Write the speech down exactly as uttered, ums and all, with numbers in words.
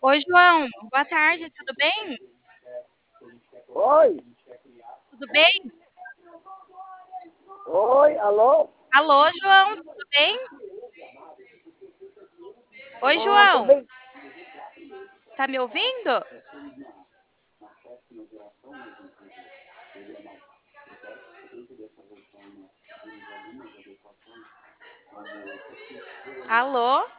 Oi, João. Boa tarde, tudo bem? Oi, Tudo bem? oi, alô? Alô, João, tudo bem? Oi, Ah, tô João. bem. Tá me ouvindo? Alô?